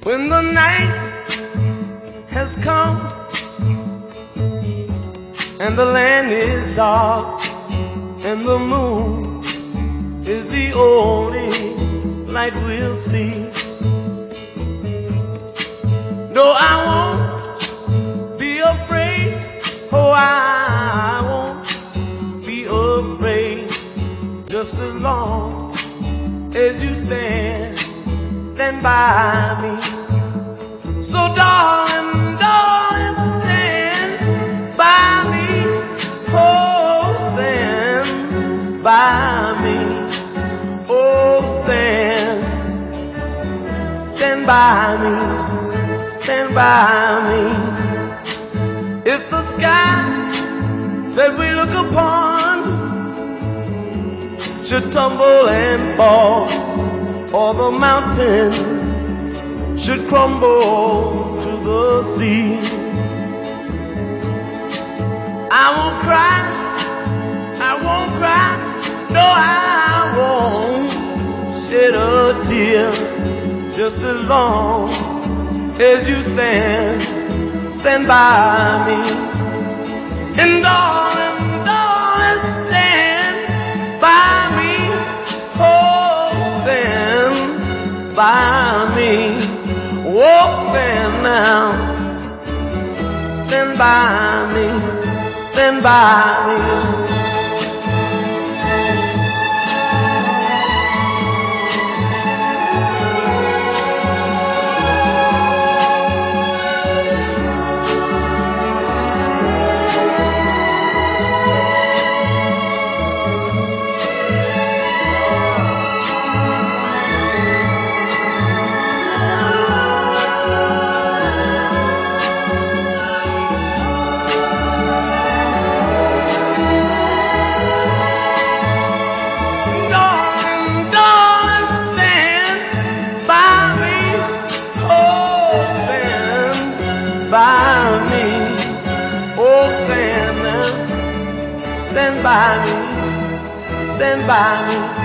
When the night has come and the land is dark and the moon is the only light we'll see. No, I won't be afraid. Oh, I won't be afraid. Just as long as you stand by me. So darling, darling, stand by me. Oh, stand by me. Oh, stand by me. Stand by me. If the sky that we look upon should tumble and fall, or the mountain should crumble to the sea, I won't cry, I won't cry, no, I won't shed a tear. Just as long as you stand by me. And darling, darling, stand by me. Oh, stand by me. Oh, stand now. Stand by me. Stand by me. By me, oh stand by me, stand by me.